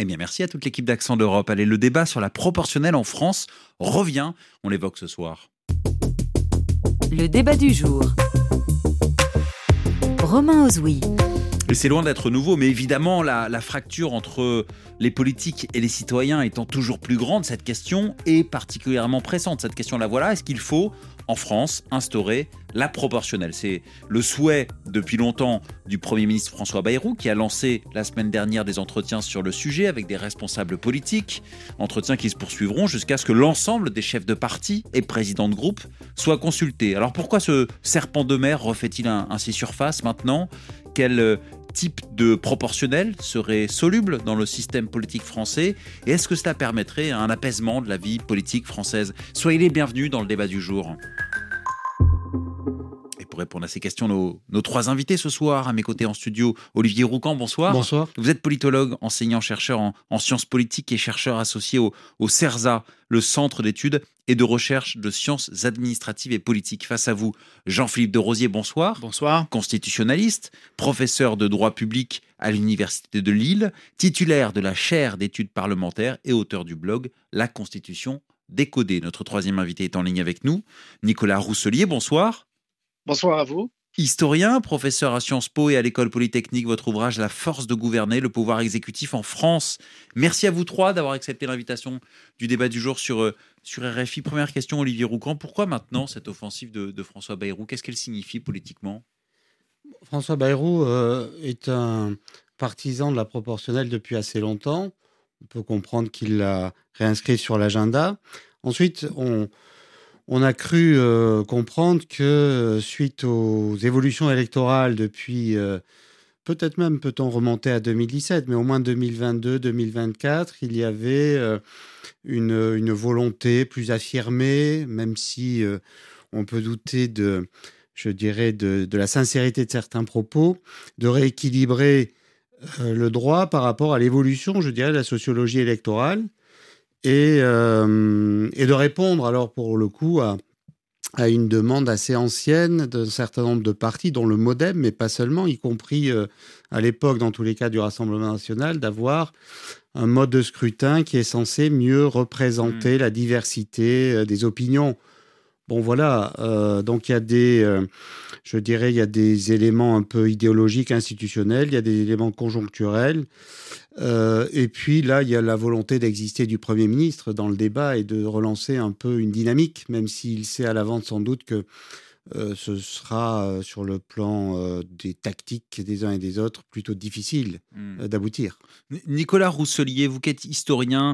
Eh bien, merci à toute l'équipe d'Accent d'Europe. Allez, le débat sur la proportionnelle en France revient. On l'évoque ce soir. Le débat du jour. Romain Ozoui. Et c'est loin d'être nouveau, mais évidemment, la fracture entre les politiques et les citoyens étant toujours plus grande, cette question est particulièrement pressante. Cette question, la voilà, est-ce qu'il faut, en France, instaurer la proportionnelle ? C'est le souhait, depuis longtemps, du Premier ministre François Bayrou, qui a lancé la semaine dernière des entretiens sur le sujet avec des responsables politiques, entretiens qui se poursuivront jusqu'à ce que l'ensemble des chefs de parti et présidents de groupe soient consultés. Alors pourquoi ce serpent de mer refait-il ainsi surface maintenant ? Quel type de proportionnel serait soluble dans le système politique français ? Et est-ce que cela permettrait un apaisement de la vie politique française ? Soyez les bienvenus dans le débat du jour. Et pour répondre à ces questions, nos trois invités ce soir, à mes côtés en studio, Olivier Roucan, bonsoir. Bonsoir. Vous êtes politologue, enseignant-chercheur en sciences politiques et chercheur associé au CERSA, le Centre d'études et de recherche de sciences administratives et politiques. Face à vous, Jean-Philippe de Rosier, bonsoir. Bonsoir. Constitutionnaliste, professeur de droit public à l'Université de Lille, titulaire de la chaire d'études parlementaires et auteur du blog La Constitution décodée. Notre troisième invité est en ligne avec nous, Nicolas Rousselier, bonsoir. Bonsoir à vous. Historien, professeur à Sciences Po et à l'École Polytechnique, votre ouvrage « La force de gouverner, le pouvoir exécutif en France ». Merci à vous trois d'avoir accepté l'invitation du débat du jour sur RFI. Première question, Olivier Roucan. Pourquoi maintenant cette offensive de François Bayrou ? Qu'est-ce qu'elle signifie politiquement ? François Bayrou est un partisan de la proportionnelle depuis assez longtemps. On peut comprendre qu'il l'a réinscrit sur l'agenda. Ensuite, on a cru comprendre que suite aux évolutions électorales depuis, peut-être même peut-on remonter à 2017, mais au moins 2022-2024, il y avait une volonté plus affirmée, même si on peut douter de la sincérité de certains propos, de rééquilibrer le droit par rapport à l'évolution, je dirais, de la sociologie électorale. Et de répondre alors pour le coup à une demande assez ancienne d'un certain nombre de partis, dont le MoDem, mais pas seulement, y compris à l'époque, dans tous les cas du Rassemblement national, d'avoir un mode de scrutin qui est censé mieux représenter la diversité des opinions. Bon voilà, donc il y a il y a des éléments un peu idéologiques, institutionnels, il y a des éléments conjoncturels, et puis là, il y a la volonté d'exister du Premier ministre dans le débat et de relancer un peu une dynamique, même s'il sait à l'avance sans doute que ce sera, sur le plan des tactiques des uns et des autres, plutôt difficile d'aboutir. Nicolas Rousselier, vous qui êtes historien,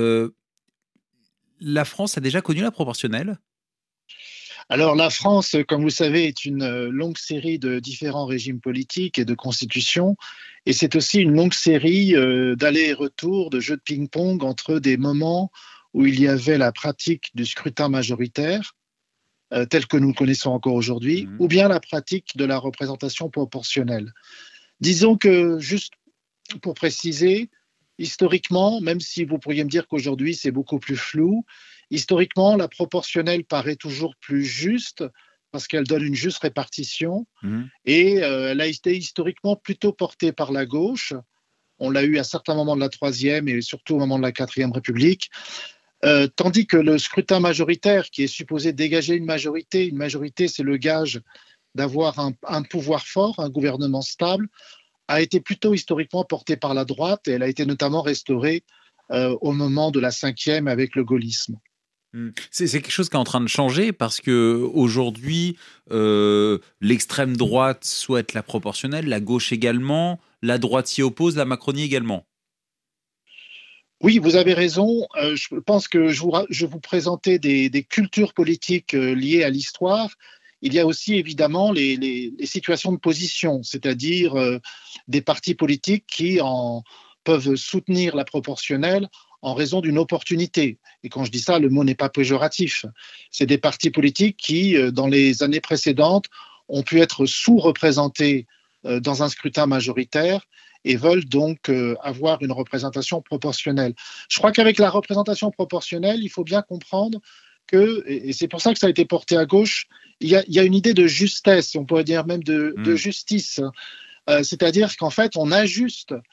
la France a déjà connu la proportionnelle ? Alors la France, comme vous le savez, est une longue série de différents régimes politiques et de constitutions. Et c'est aussi une longue série d'allers et retours, de jeux de ping-pong entre des moments où il y avait la pratique du scrutin majoritaire, tel que nous le connaissons encore aujourd'hui, ou bien la pratique de la représentation proportionnelle. Disons que, juste pour préciser, historiquement, même si vous pourriez me dire qu'aujourd'hui c'est beaucoup plus flou, historiquement, la proportionnelle paraît toujours plus juste parce qu'elle donne une juste répartition et elle a été historiquement plutôt portée par la gauche. On l'a eu à certains moments de la Troisième et surtout au moment de la Quatrième République. Tandis que le scrutin majoritaire, qui est supposé dégager une majorité c'est le gage d'avoir un pouvoir fort, un gouvernement stable, a été plutôt historiquement portée par la droite et elle a été notamment restaurée au moment de la Cinquième avec le gaullisme. C'est quelque chose qui est en train de changer parce qu'aujourd'hui, l'extrême droite souhaite la proportionnelle, la gauche également, la droite s'y oppose, la Macronie également. Oui, vous avez raison. Je pense que je vous présentais des cultures politiques liées à l'histoire. Il y a aussi évidemment les situations de position, c'est-à-dire des partis politiques qui peuvent soutenir la proportionnelle en raison d'une opportunité. Et quand je dis ça, le mot n'est pas péjoratif. C'est des partis politiques qui, dans les années précédentes, ont pu être sous-représentés dans un scrutin majoritaire et veulent donc avoir une représentation proportionnelle. Je crois qu'avec la représentation proportionnelle, il faut bien comprendre que, et c'est pour ça que ça a été porté à gauche, il y a une idée de justesse, on pourrait dire même de justice. C'est-à-dire qu'en fait, on ajuste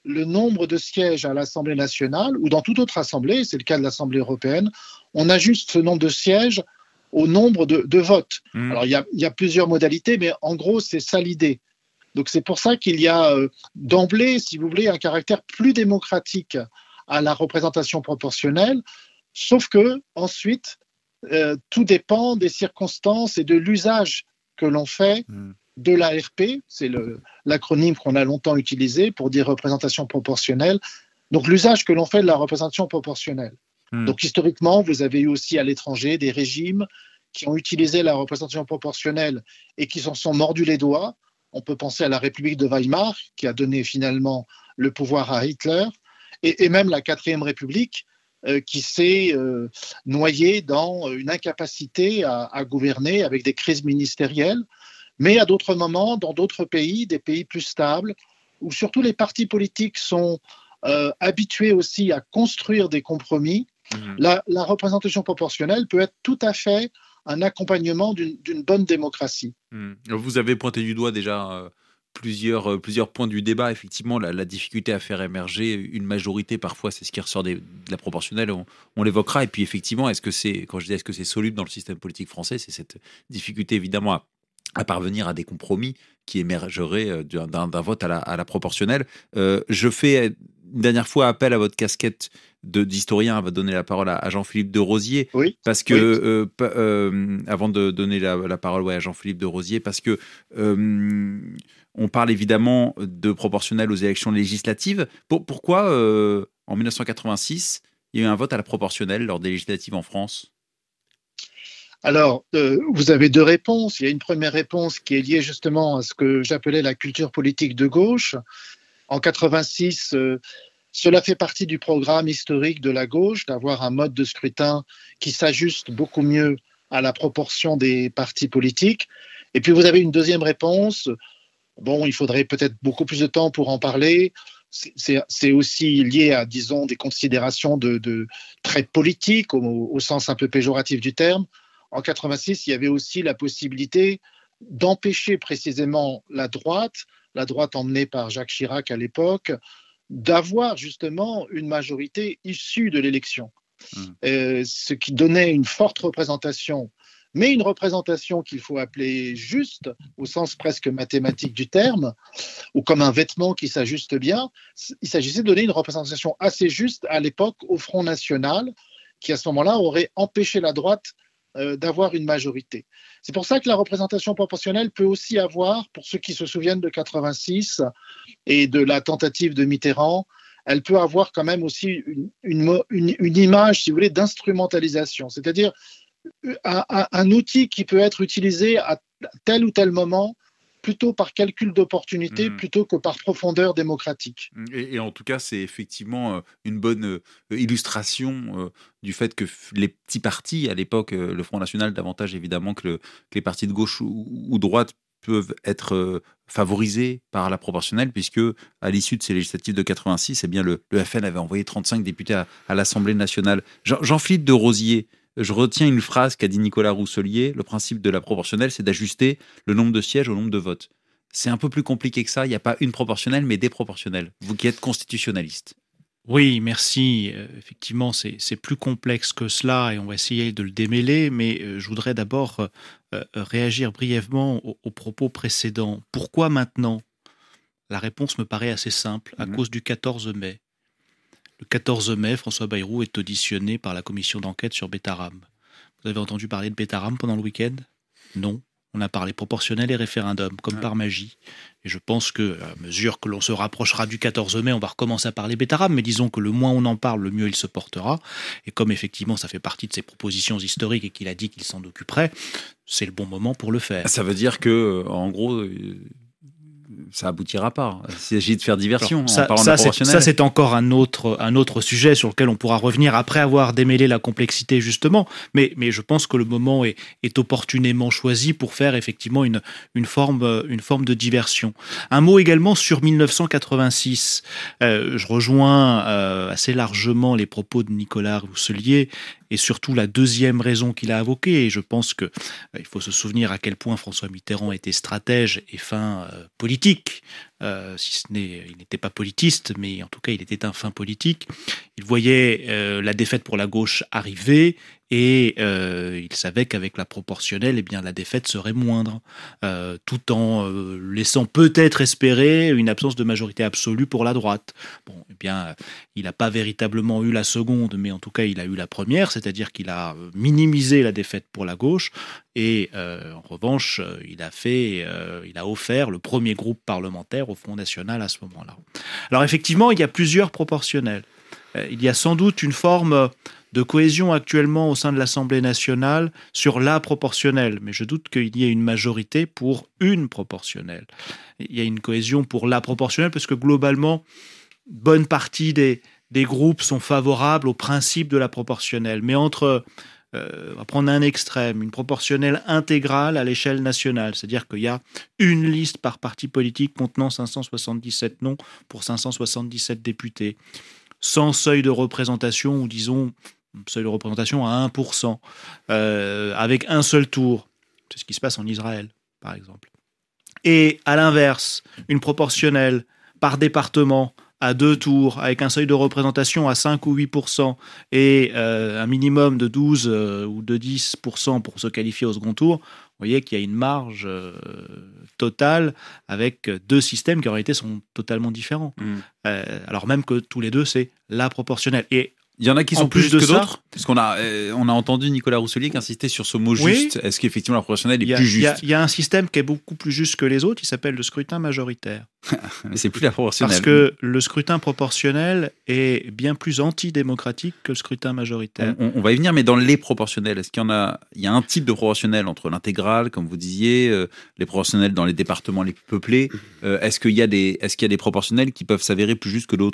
le nombre de sièges à l'Assemblée nationale ou dans toute autre assemblée, c'est le cas de l'Assemblée européenne, on ajuste ce nombre de sièges au nombre de votes. Alors, il y a plusieurs modalités, mais en gros, c'est ça l'idée. Donc, c'est pour ça qu'il y a d'emblée, si vous voulez, un caractère plus démocratique à la représentation proportionnelle, sauf que ensuite, tout dépend des circonstances et de l'usage que l'on fait de l'ARP, c'est l'acronyme qu'on a longtemps utilisé pour dire représentation proportionnelle, donc l'usage que l'on fait de la représentation proportionnelle. Donc historiquement, vous avez eu aussi à l'étranger des régimes qui ont utilisé la représentation proportionnelle et qui s'en sont mordus les doigts. On peut penser à la République de Weimar, qui a donné finalement le pouvoir à Hitler, et même la 4e République, qui s'est noyée dans une incapacité à gouverner avec des crises ministérielles. Mais à d'autres moments, dans d'autres pays, des pays plus stables, où surtout les partis politiques sont habitués aussi à construire des compromis, la représentation proportionnelle peut être tout à fait un accompagnement d'une bonne démocratie. Vous avez pointé du doigt déjà plusieurs points du débat. Effectivement, la difficulté à faire émerger une majorité, parfois, c'est ce qui ressort de la proportionnelle. On l'évoquera. Et puis, effectivement, quand je dis est-ce que c'est soluble dans le système politique français, c'est cette difficulté, évidemment, à parvenir à des compromis qui émergeraient d'un vote à la proportionnelle. Je fais une dernière fois appel à votre casquette d'historien, va donner la parole à Jean-Philippe de Rosier, parce que avant de donner la parole à Jean-Philippe de Rosier, parce que on parle évidemment de proportionnel aux élections législatives. Pourquoi en 1986 il y a eu un vote à la proportionnelle lors des législatives en France? Alors, vous avez deux réponses. Il y a une première réponse qui est liée justement à ce que j'appelais la culture politique de gauche. En 86, cela fait partie du programme historique de la gauche, d'avoir un mode de scrutin qui s'ajuste beaucoup mieux à la proportion des partis politiques. Et puis, vous avez une deuxième réponse. Bon, il faudrait peut-être beaucoup plus de temps pour en parler. C'est aussi lié à, disons, des considérations de traits politiques, au sens un peu péjoratif du terme. En 86, il y avait aussi la possibilité d'empêcher précisément la droite emmenée par Jacques Chirac à l'époque, d'avoir justement une majorité issue de l'élection. Ce qui donnait une forte représentation, mais une représentation qu'il faut appeler juste, au sens presque mathématique du terme, ou comme un vêtement qui s'ajuste bien. Il s'agissait de donner une représentation assez juste à l'époque au Front National, qui à ce moment-là aurait empêché la droite d'avoir une majorité. C'est pour ça que la représentation proportionnelle peut aussi avoir, pour ceux qui se souviennent de 86 et de la tentative de Mitterrand, elle peut avoir quand même aussi une image, si vous voulez, d'instrumentalisation, c'est-à-dire un outil qui peut être utilisé à tel ou tel moment plutôt par calcul d'opportunité plutôt que par profondeur démocratique. Et en tout cas, c'est effectivement une bonne illustration du fait que les petits partis, à l'époque, le Front National davantage évidemment que les partis de gauche ou droite, peuvent être favorisés par la proportionnelle, puisque à l'issue de ces législatives de 86, eh bien, le FN avait envoyé 35 députés à l'Assemblée nationale. Jean-Philippe de Rosier, je retiens une phrase qu'a dit Nicolas Rousselier: le principe de la proportionnelle, c'est d'ajuster le nombre de sièges au nombre de votes. C'est un peu plus compliqué que ça. Il n'y a pas une proportionnelle, mais des proportionnelles. Vous qui êtes constitutionnaliste. Oui, merci. Effectivement, c'est plus complexe que cela et on va essayer de le démêler, mais je voudrais d'abord réagir brièvement aux propos précédents. Pourquoi maintenant ? La réponse me paraît assez simple, à cause du 14 mai. Le 14 mai, François Bayrou est auditionné par la commission d'enquête sur Betaram. Vous avez entendu parler de Betaram pendant le week-end ? Non. On a parlé proportionnel et référendum, comme par magie. Et je pense que, à mesure que l'on se rapprochera du 14 mai, on va recommencer à parler Betaram, mais disons que le moins on en parle, le mieux il se portera. Et comme effectivement ça fait partie de ses propositions historiques et qu'il a dit qu'il s'en occuperait, c'est le bon moment pour le faire. Ça veut dire que, en gros, ça aboutira pas. Il s'agit de faire diversion. Ça, c'est encore un autre sujet sur lequel on pourra revenir après avoir démêlé la complexité, justement. Mais je pense que le moment est opportunément choisi pour faire effectivement une forme de diversion. Un mot également sur 1986. Je rejoins assez largement les propos de Nicolas Rousselier et surtout la deuxième raison qu'il a invoquée. Et je pense qu'il faut se souvenir à quel point François Mitterrand était stratège et fin politique. Si ce n'est, il n'était pas politiste, mais en tout cas, il était un fin politique. Il voyait la défaite pour la gauche arriver et il savait qu'avec la proportionnelle, eh bien, la défaite serait moindre, tout en laissant peut-être espérer une absence de majorité absolue pour la droite. Bon, eh bien, il n'a pas véritablement eu la seconde, mais en tout cas, il a eu la première, c'est-à-dire qu'il a minimisé la défaite pour la gauche et en revanche, il a offert le premier groupe parlementaire au Front National à ce moment-là. Alors effectivement, il y a plusieurs proportionnels. Il y a sans doute une forme de cohésion actuellement au sein de l'Assemblée nationale sur la proportionnelle, mais je doute qu'il y ait une majorité pour une proportionnelle. Il y a une cohésion pour la proportionnelle parce que globalement, bonne partie des groupes sont favorables au principe de la proportionnelle. Mais entre, on va prendre un extrême, une proportionnelle intégrale à l'échelle nationale, c'est-à-dire qu'il y a une liste par parti politique contenant 577 noms pour 577 députés, sans seuil de représentation, ou disons seuil de représentation à 1%, avec un seul tour. C'est ce qui se passe en Israël, par exemple. Et à l'inverse, une proportionnelle par département à 2 tours, avec un seuil de représentation à 5 ou 8% et un minimum de 12 ou de 10% pour se qualifier au second tour, vous voyez qu'il y a une marge totale avec 2 systèmes qui en réalité sont totatalement différents. Alors même que tous les deux, c'est la proportionnelle. Et il y en a qui sont plus justes que d'autres, parce qu'on a entendu Nicolas Rousselier qui insistait sur ce mot juste. Est-ce qu'effectivement la proportionnelle est plus juste ? Il y a un système qui est beaucoup plus juste que les autres, il s'appelle le scrutin majoritaire. Mais c'est plus la proportionnelle. Parce que le scrutin proportionnel est bien plus antidémocratique que le scrutin majoritaire. On va y venir, mais dans les proportionnels, est-ce qu'il y a un type de proportionnel entre l'intégrale, comme vous disiez, les proportionnels dans les départements les plus peuplés, est-ce qu'il y a des proportionnels qui peuvent s'avérer plus justes que d'autres ?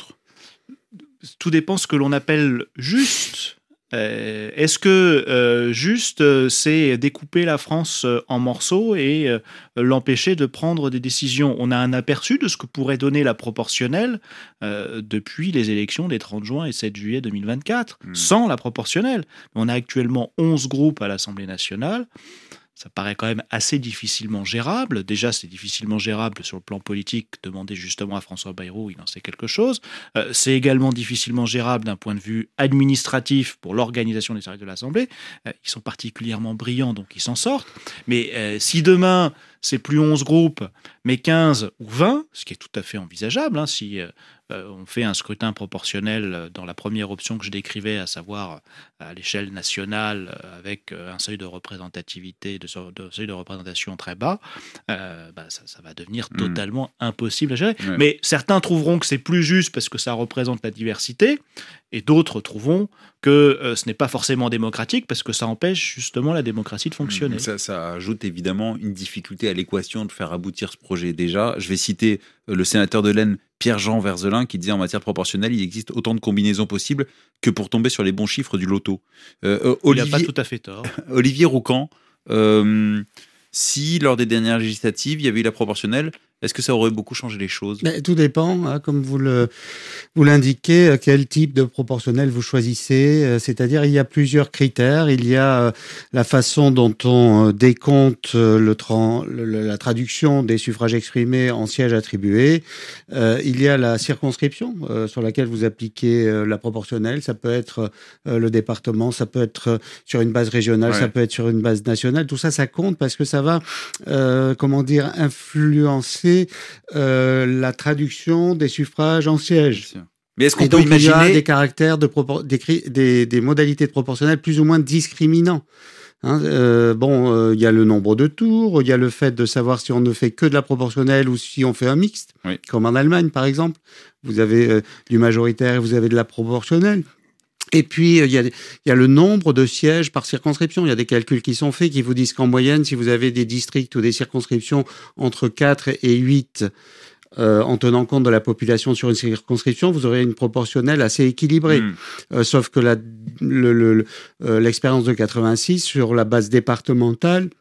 Tout dépend ce que l'on appelle juste. Est-ce que juste, c'est découper la France en morceaux et l'empêcher de prendre des décisions ? On a un aperçu de ce que pourrait donner la proportionnelle depuis les élections des 30 juin et 7 juillet 2024, sans la proportionnelle. On a actuellement 11 groupes à l'Assemblée nationale. Ça paraît quand même assez difficilement gérable. Déjà, c'est difficilement gérable sur le plan politique. Demandez justement à François Bayrou, il en sait quelque chose. C'est également difficilement gérable d'un point de vue administratif pour l'organisation des services de l'Assemblée. Ils sont particulièrement brillants, donc ils s'en sortent. Mais si demain, c'est plus 11 groupes, mais 15 ou 20, ce qui est tout à fait envisageable, si on fait un scrutin proportionnel dans la première option que je décrivais, à savoir à l'échelle nationale avec un seuil de représentativité, de seuil de représentation très bas, ça va devenir totalement impossible à gérer. Ouais. Mais certains trouveront que c'est plus juste parce que ça représente la diversité, et d'autres trouveront que ce n'est pas forcément démocratique parce que ça empêche justement la démocratie de fonctionner. Ça ajoute évidemment une difficulté à l'équation de faire aboutir ce projet. Déjà, je vais citer le sénateur de l'Aisne, Pierre-Jean Verzelin, qui disait en matière proportionnelle, il existe autant de combinaisons possibles que pour tomber sur les bons chiffres du loto. Il n'a pas tout à fait tort. Olivier Roucan, si lors des dernières législatives, il y avait eu la proportionnelle, est-ce que ça aurait beaucoup changé les choses ? Tout dépend, comme vous l'indiquez, quel type de proportionnel vous choisissez. C'est-à-dire, il y a plusieurs critères. Il y a la façon dont on décompte la traduction des suffrages exprimés en sièges attribués. Il y a la circonscription sur laquelle vous appliquez la proportionnelle. Ça peut être le département, ça peut être sur une base régionale, ça peut être sur une base nationale. Tout ça, ça compte parce que ça va, influencer la traduction des suffrages en siège. Mais est-ce qu'on peut imaginer... Il y a des caractères des modalités de proportionnel plus ou moins discriminants. Il y a le nombre de tours, il y a le fait de savoir si on ne fait que de la proportionnelle ou si on fait un mixte, comme en Allemagne par exemple. Vous avez du majoritaire et vous avez de la proportionnelle. Et puis, il y a le nombre de sièges par circonscription. Il y a des calculs qui sont faits qui vous disent qu'en moyenne, si vous avez des districts ou des circonscriptions entre 4 et 8, en tenant compte de la population sur une circonscription, vous aurez une proportionnelle assez équilibrée. Sauf que l'expérience de 86, sur la base départementale,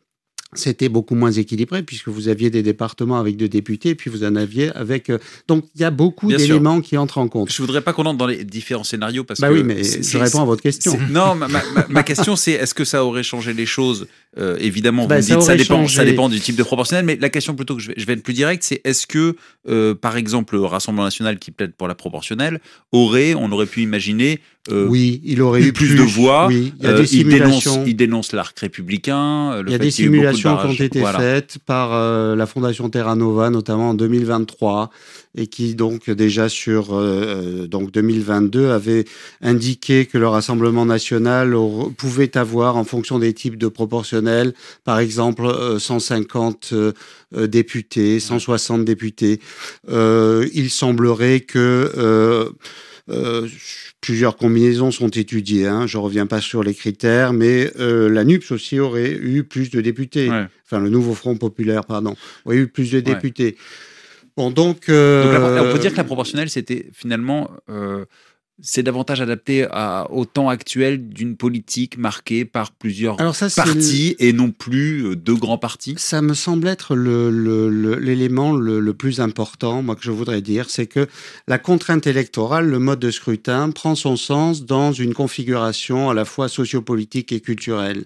c'était beaucoup moins équilibré puisque vous aviez des départements avec 2 députés, puis vous en aviez avec... Donc, il y a beaucoup Bien sûr. d'éléments qui entrent en compte. Je voudrais pas qu'on entre dans les différents scénarios parce Bah que oui, mais je réponds à votre question. Non, ma question c'est est-ce que ça aurait changé les choses évidemment, vous Bah, me ça dites aurait ça changé. dépend du type de proportionnel, mais la question plutôt que je vais être plus direct, c'est est-ce que par exemple le Rassemblement national qui plaide pour la proportionnelle on aurait pu imaginer Oui, il aurait eu plus de voix. Oui, il y a des simulations. Il dénonce l'arc républicain. Il y a des simulations qui ont été faites par la Fondation Terra Nova, notamment en 2023, et qui donc déjà sur donc 2022 avait indiqué que le Rassemblement national pouvait avoir, en fonction des types de proportionnels, par exemple 150 députés, 160 députés. Il semblerait que plusieurs combinaisons sont étudiées, hein. Je ne reviens pas sur les critères, mais la NUPS aussi aurait eu plus de députés. Ouais. Enfin, le Nouveau Front Populaire, pardon, aurait eu plus de députés. Bon, donc on peut dire que la proportionnelle, c'était finalement... c'est davantage adapté au temps actuel d'une politique marquée par plusieurs partis et non plus 2 grands partis. Ça me semble être l'élément le plus important, moi, que je voudrais dire, c'est que la contrainte électorale, le mode de scrutin, prend son sens dans une configuration à la fois sociopolitique et culturelle.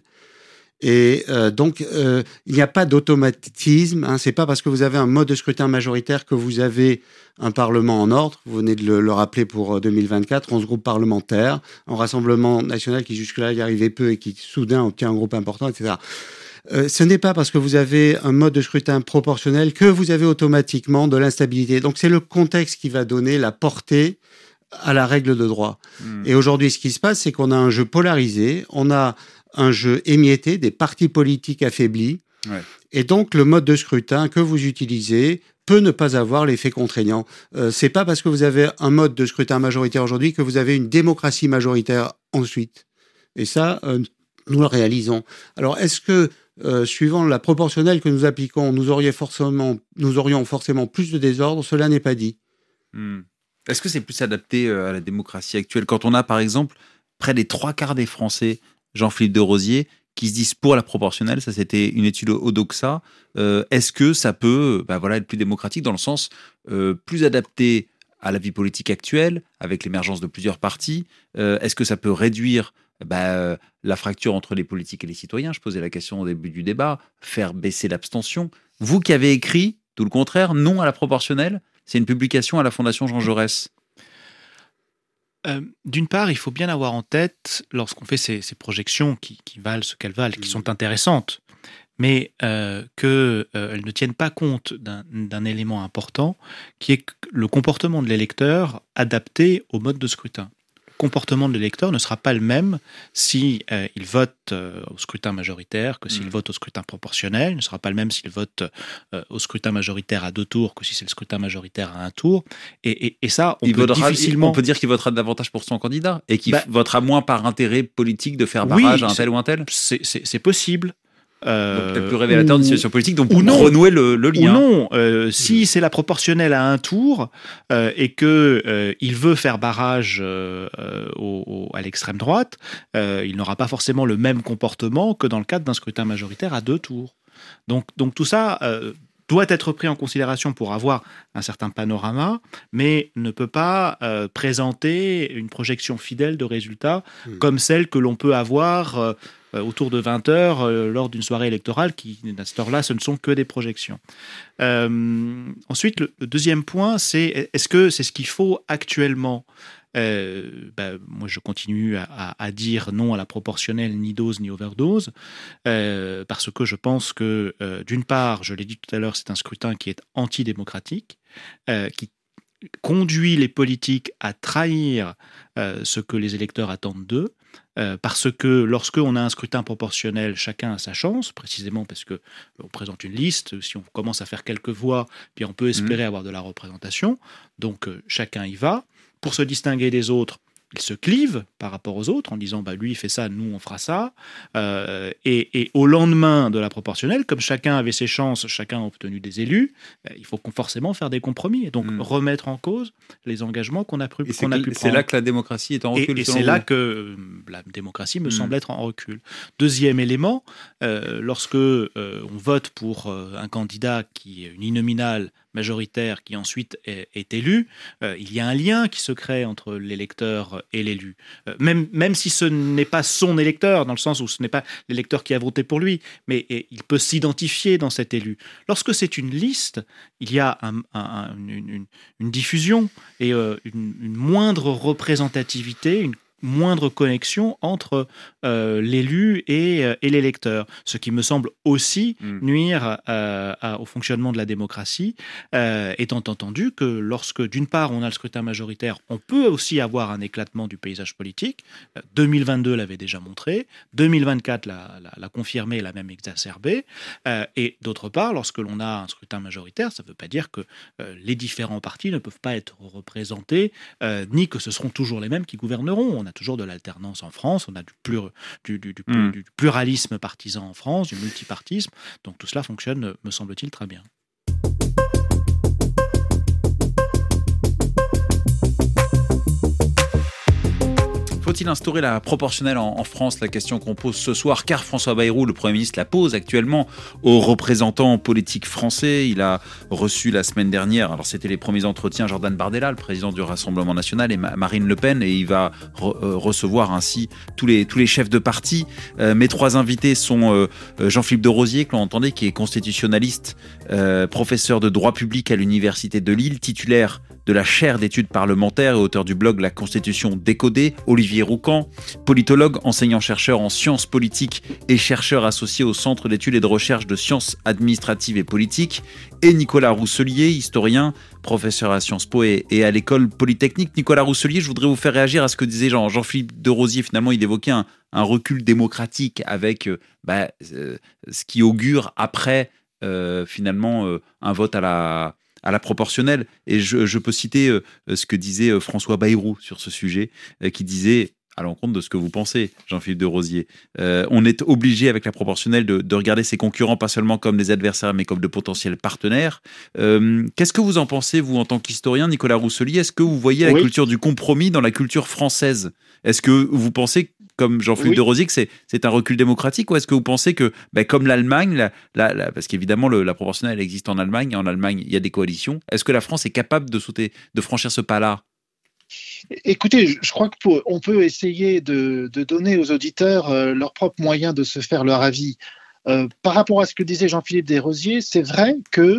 Et donc, il n'y a pas d'automatisme. Hein. C'est pas parce que vous avez un mode de scrutin majoritaire que vous avez un Parlement en ordre. Vous venez de le rappeler pour 2024, 11 groupes parlementaires, un Rassemblement national qui jusque-là y arrivait peu et qui soudain obtient un groupe important, etc. Ce n'est pas parce que vous avez un mode de scrutin proportionnel que vous avez automatiquement de l'instabilité. Donc, c'est le contexte qui va donner la portée à la règle de droit. Et aujourd'hui, ce qui se passe, c'est qu'on a un jeu polarisé, on a un jeu émietté, des partis politiques affaiblis. Ouais. Et donc, le mode de scrutin que vous utilisez peut ne pas avoir l'effet contraignant. C'est pas parce que vous avez un mode de scrutin majoritaire aujourd'hui que vous avez une démocratie majoritaire ensuite. Et ça, nous le réalisons. Alors, est-ce que, suivant la proportionnelle que nous appliquons, nous aurions forcément plus de désordre? Cela n'est pas dit. Est-ce que c'est plus adapté à la démocratie actuelle? Quand on a, par exemple, près des 3/4 des Français, Jean-Philippe de Rosier, qui se disent pour la proportionnelle, ça c'était une étude au Doxa, est-ce que ça peut être plus démocratique dans le sens plus adapté à la vie politique actuelle, avec l'émergence de plusieurs partis? Est-ce que ça peut réduire la fracture entre les politiques et les citoyens? Je posais la question au début du débat, faire baisser l'abstention. Vous qui avez écrit, tout le contraire, non à la proportionnelle, c'est une publication à la Fondation Jean Jaurès. D'une part, il faut bien avoir en tête, lorsqu'on fait ces projections qui valent ce qu'elles valent, qui sont intéressantes, mais qu'elles ne tiennent pas compte d'un élément important, qui est le comportement de l'électeur adapté au mode de scrutin. Le comportement de l'électeur ne sera pas le même s'il vote au scrutin majoritaire que s'il vote au scrutin proportionnel. Il ne sera pas le même s'il vote au scrutin majoritaire à 2 tours que si c'est le scrutin majoritaire à 1 tour. Et ça, on peut dire qu'il votera davantage pour son candidat et qu'il votera moins par intérêt politique de faire barrage à un tel ou un tel. C'est possible. Donc peut-être plus révélateur d'une situation politique, donc pour renouer le lien. Ou non, si c'est la proportionnelle à 1 tour et qu'il veut faire barrage à l'extrême droite, il n'aura pas forcément le même comportement que dans le cadre d'un scrutin majoritaire à 2 tours. Donc tout ça doit être pris en considération pour avoir un certain panorama, mais ne peut pas présenter une projection fidèle de résultats comme celle que l'on peut avoir autour de 20h lors d'une soirée électorale qui, à cette heure-là, ce ne sont que des projections. Ensuite, le deuxième point, c'est est-ce que c'est ce qu'il faut actuellement ? Moi, je continue à dire non à la proportionnelle, ni dose ni overdose, parce que je pense que, d'une part, je l'ai dit tout à l'heure, c'est un scrutin qui est antidémocratique, qui conduit les politiques à trahir ce que les électeurs attendent d'eux, parce que lorsqu'on a un scrutin proportionnel, chacun a sa chance, précisément parce qu'on présente une liste, si on commence à faire quelques voix, puis on peut espérer avoir de la représentation, donc chacun y va. Pour se distinguer des autres, ils se clivent par rapport aux autres en disant lui il fait ça, nous on fera ça. Et au lendemain de la proportionnelle, comme chacun avait ses chances, chacun a obtenu des élus, il faut forcément faire des compromis et donc remettre en cause les engagements qu'on a pu prendre. C'est là que la démocratie est en recul. Et c'est là que la démocratie me semble être en recul. Deuxième élément, lorsque on vote pour un candidat qui est une uninominale majoritaire qui ensuite est élu, il y a un lien qui se crée entre l'électeur et l'élu. Même si ce n'est pas son électeur, dans le sens où ce n'est pas l'électeur qui a voté pour lui, mais il peut s'identifier dans cet élu. Lorsque c'est une liste, il y a une diffusion et une moindre représentativité, une moindre connexion entre l'élu et l'électeur, ce qui me semble aussi nuire au fonctionnement de la démocratie, étant entendu que lorsque, d'une part, on a le scrutin majoritaire, on peut aussi avoir un éclatement du paysage politique. 2022 l'avait déjà montré, 2024 l'a confirmé et l'a même exacerbé, et d'autre part, lorsque l'on a un scrutin majoritaire, ça ne veut pas dire que les différents partis ne peuvent pas être représentés, ni que ce seront toujours les mêmes qui gouverneront. On a toujours de l'alternance en France, on a du pluralisme partisan en France, du multipartisme. Donc tout cela fonctionne, me semble-t-il, très bien. Faut-il instaurer la proportionnelle en France? La question qu'on pose ce soir, car François Bayrou, le Premier ministre, la pose actuellement aux représentants politiques français. Il a reçu la semaine dernière, alors c'était les premiers entretiens, Jordan Bardella, le président du Rassemblement national, et Marine Le Pen, et il va recevoir ainsi tous les chefs de parti. Mes trois invités sont Jean-Philippe de Rosier, que l'on entendait, qui est constitutionnaliste, professeur de droit public à l'Université de Lille, titulaire de la chaire d'études parlementaires et auteur du blog La Constitution décodée, Olivier Roucan, politologue, enseignant-chercheur en sciences politiques et chercheur associé au Centre d'études et de recherche de sciences administratives et politiques, et Nicolas Rousselier, historien, professeur à Sciences Po et à l'école Polytechnique. Nicolas Rousselier, je voudrais vous faire réagir à ce que disait Jean-Philippe de Rosier. Finalement, il évoquait un recul démocratique avec ce qui augure après finalement un vote à la proportionnelle. Et je peux citer ce que disait François Bayrou sur ce sujet, qui disait, à l'encontre de ce que vous pensez, Jean-Philippe de Rosier, on est obligé avec la proportionnelle de regarder ses concurrents pas seulement comme des adversaires, mais comme de potentiels partenaires. Qu'est-ce que vous en pensez, vous, en tant qu'historien, Nicolas Rousselier? Est-ce que vous voyez la culture du compromis dans la culture française? Est-ce que vous pensez, comme Jean-Philippe de Rosier, que c'est un recul démocratique, ou est-ce que vous pensez que, comme l'Allemagne, parce qu'évidemment la proportionnelle existe en Allemagne, et en Allemagne il y a des coalitions, est-ce que la France est capable de franchir ce pas-là? Écoutez, je crois qu'on peut essayer de donner aux auditeurs leurs propres moyens de se faire leur avis. Par rapport à ce que disait Jean-Philippe de Rosier, c'est vrai que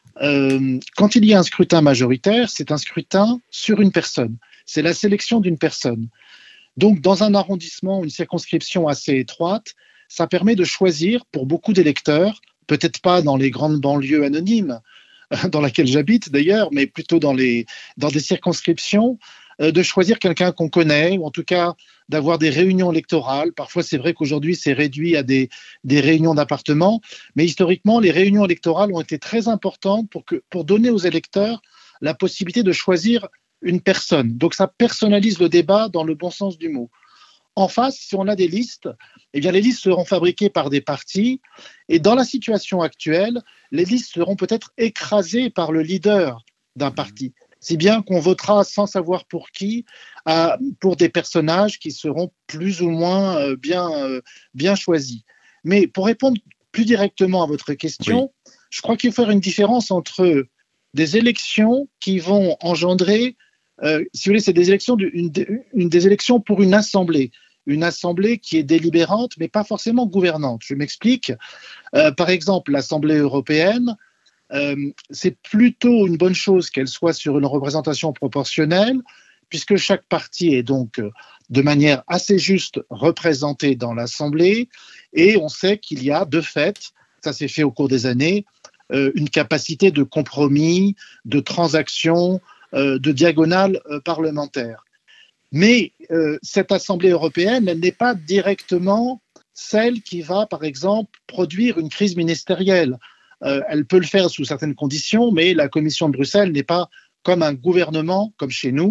quand il y a un scrutin majoritaire, c'est un scrutin sur une personne. C'est la sélection d'une personne. Donc, dans un arrondissement, une circonscription assez étroite, ça permet de choisir pour beaucoup d'électeurs, peut-être pas dans les grandes banlieues anonymes, dans laquelle j'habite d'ailleurs, mais plutôt dans des circonscriptions, de choisir quelqu'un qu'on connaît, ou en tout cas d'avoir des réunions électorales. Parfois, c'est vrai qu'aujourd'hui, c'est réduit à des réunions d'appartements, mais historiquement, les réunions électorales ont été très importantes pour donner aux électeurs la possibilité de choisir une personne. Donc, ça personnalise le débat dans le bon sens du mot. En face, si on a des listes, eh bien, les listes seront fabriquées par des partis, et dans la situation actuelle, les listes seront peut-être écrasées par le leader d'un parti, si bien qu'on votera sans savoir pour qui, pour des personnages qui seront plus ou moins bien choisis. Mais pour répondre plus directement à votre question, je crois qu'il faut faire une différence entre des élections qui vont engendrer, si vous voulez, c'est des élections, des élections pour une assemblée qui est délibérante, mais pas forcément gouvernante. Je m'explique. Par exemple, l'Assemblée européenne, c'est plutôt une bonne chose qu'elle soit sur une représentation proportionnelle, puisque chaque parti est donc de manière assez juste représenté dans l'Assemblée, et on sait qu'il y a de fait, ça s'est fait au cours des années, une capacité de compromis, de transaction, de diagonale parlementaire. Mais cette Assemblée européenne, elle n'est pas directement celle qui va, par exemple, produire une crise ministérielle. Elle peut le faire sous certaines conditions, mais la Commission de Bruxelles n'est pas comme un gouvernement, comme chez nous,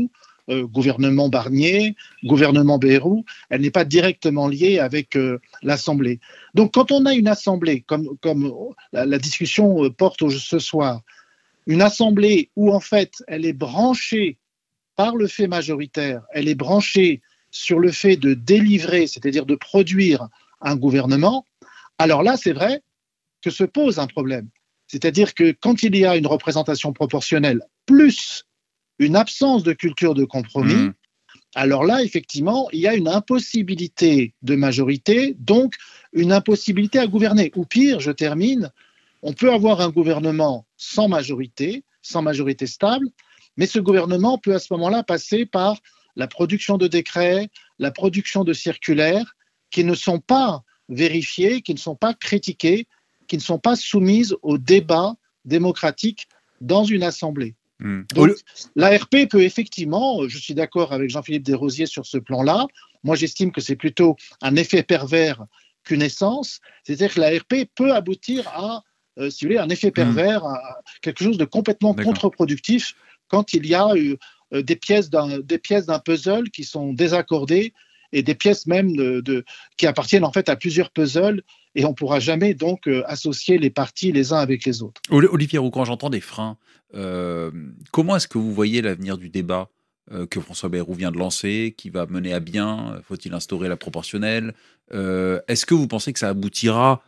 gouvernement Barnier, gouvernement Bayrou, elle n'est pas directement liée avec l'Assemblée. Donc quand on a une Assemblée, comme la discussion porte ce soir, une Assemblée où en fait elle est branchée par le fait majoritaire, elle est branchée sur le fait de délivrer, c'est-à-dire de produire un gouvernement, alors là c'est vrai que se pose un problème. C'est-à-dire que quand il y a une représentation proportionnelle plus une absence de culture de compromis, alors là, effectivement, il y a une impossibilité de majorité, donc une impossibilité à gouverner. Ou pire, je termine, on peut avoir un gouvernement sans majorité stable, mais ce gouvernement peut à ce moment-là passer par la production de décrets, la production de circulaires qui ne sont pas vérifiées, qui ne sont pas critiquées, qui ne sont pas soumises au débat démocratique dans une assemblée. Donc, l'ARP peut effectivement, je suis d'accord avec Jean-Philippe Desrosiers sur ce plan-là, moi j'estime que c'est plutôt un effet pervers qu'une essence, c'est-à-dire que l'ARP peut aboutir à, si vous voulez, un effet pervers, à quelque chose de complètement contre-productif quand il y a des pièces d'un puzzle qui sont désaccordées et des pièces même qui appartiennent en fait à plusieurs puzzles, et on ne pourra jamais donc associer les parties les uns avec les autres. Olivier Roux, quand j'entends des freins, comment est-ce que vous voyez l'avenir du débat que François Bayrou vient de lancer, qui va mener à bien? Faut-il instaurer la proportionnelle? Est-ce que vous pensez que ça aboutira?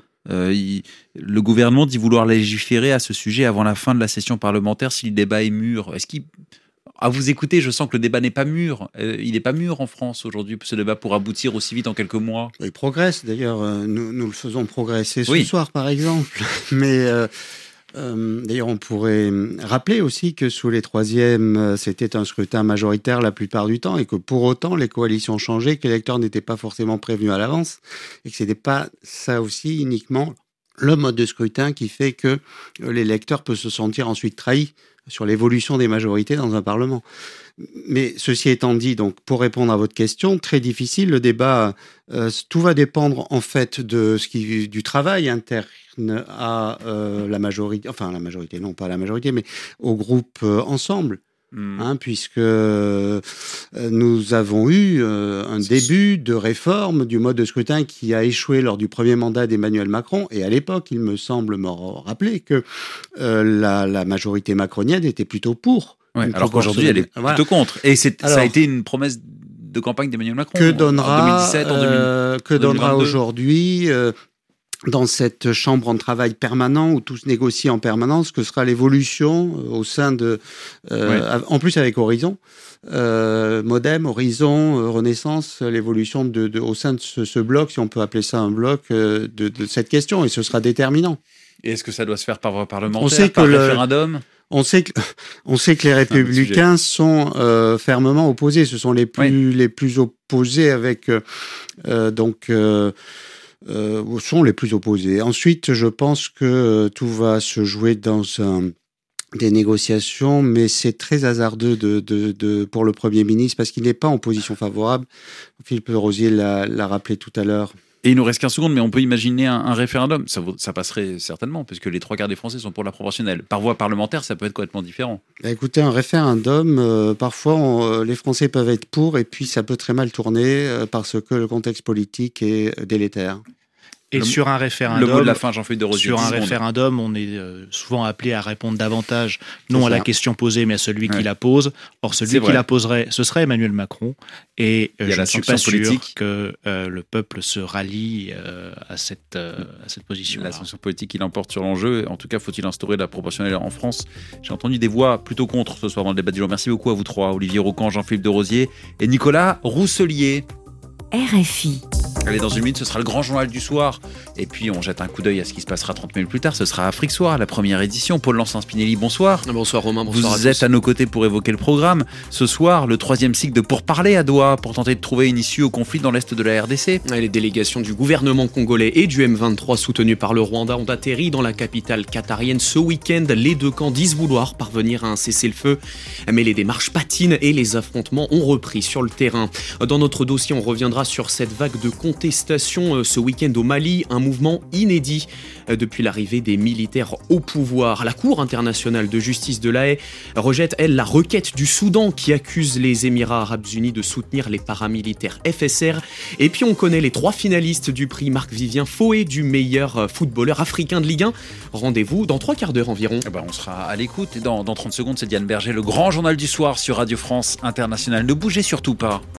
Le gouvernement dit vouloir légiférer à ce sujet avant la fin de la session parlementaire si le débat est mûr. Est-ce qu'il... À vous écouter, je sens que le débat n'est pas mûr. Il n'est pas mûr en France aujourd'hui, ce débat pour aboutir aussi vite en quelques mois. Il progresse, d'ailleurs. Nous le faisons progresser ce soir, par exemple. Mais d'ailleurs, on pourrait rappeler aussi que sous les troisièmes, c'était un scrutin majoritaire la plupart du temps et que pour autant, les coalitions changeaient, que l'électeur n'était pas forcément prévenu à l'avance et que ce n'était pas ça aussi uniquement le mode de scrutin qui fait que l'électeur peut se sentir ensuite trahi sur l'évolution des majorités dans un Parlement. Mais ceci étant dit, donc pour répondre à votre question, très difficile, le débat, tout va dépendre en fait du travail interne à la majorité, enfin la majorité, non pas la majorité, mais au groupe ensemble. Puisque nous avons eu un début de réforme du mode de scrutin qui a échoué lors du premier mandat d'Emmanuel Macron. Et à l'époque, il me semble me rappeler que la majorité macronienne était plutôt pour. Ouais, alors qu'aujourd'hui, elle est plutôt contre. Et ça a été une promesse de campagne d'Emmanuel Macron en 2017, en 2022. Aujourd'hui dans cette chambre en travail permanent où tout se négocie en permanence, que sera l'évolution au sein de... En plus avec Horizon, Modem, Horizon, Renaissance, l'évolution au sein de ce bloc, si on peut appeler ça un bloc, de cette question, et ce sera déterminant. Et est-ce que ça doit se faire par voie parlementaire, par référendum ? On sait que les Républicains sont fermement opposés. Ce sont les plus opposés avec... sont les plus opposés. Ensuite, je pense que tout va se jouer dans des négociations, mais c'est très hasardeux pour le Premier ministre parce qu'il n'est pas en position favorable. Philippe Desrosiers l'a rappelé tout à l'heure. Et il nous reste 15 secondes, mais on peut imaginer un référendum. Ça passerait certainement, puisque les 3/4 des Français sont pour la proportionnelle. Par voie parlementaire, ça peut être complètement différent. Écoutez, un référendum, parfois, les Français peuvent être pour, et puis ça peut très mal tourner parce que le contexte politique est délétère. Et sur un référendum, le mot de la fin, Jean-Philippe Desrosiers. Sur un référendum, on est souvent appelé à répondre davantage, non à la question posée, mais à celui qui la pose. Or, celui qui la poserait, ce serait Emmanuel Macron. Et je ne suis pas sûr que le peuple se rallie à cette position. La sanction politique qui l'emporte sur l'enjeu. En tout cas, faut-il instaurer la proportionnelle en France? J'ai entendu des voix plutôt contre ce soir dans le débat du jour. Merci beaucoup à vous trois, Olivier Rocan, Jean-Philippe Desrosiers et Nicolas Rousselier. RFI. Allez, dans une minute, ce sera le grand journal du soir. Et puis, on jette un coup d'œil à ce qui se passera 30 minutes plus tard. Ce sera Afrique Soir, la première édition. Paul Lançin-Spinelli, bonsoir. Bonsoir Romain, bonsoir Vous êtes à nos côtés pour évoquer le programme. Ce soir, le 3e cycle de pourparlers à Doha pour tenter de trouver une issue au conflit dans l'est de la RDC. Les délégations du gouvernement congolais et du M23 soutenues par le Rwanda ont atterri dans la capitale qatarienne ce week-end. Les deux camps disent vouloir parvenir à un cessez-le-feu. Mais les démarches patinent et les affrontements ont repris sur le terrain. Dans notre dossier, on reviendra sur cette vague de contestation ce week-end au Mali, un mouvement inédit depuis l'arrivée des militaires au pouvoir. La Cour internationale de justice de La Haye rejette, elle, la requête du Soudan qui accuse les Émirats arabes unis de soutenir les paramilitaires FSR. Et puis on connaît les 3 finalistes du prix Marc-Vivien Foé du meilleur footballeur africain de Ligue 1. Rendez-vous dans 3 quarts d'heure environ. On sera à l'écoute et dans 30 secondes, c'est Diane Berger, le grand journal du soir sur Radio France Internationale. Ne bougez surtout pas.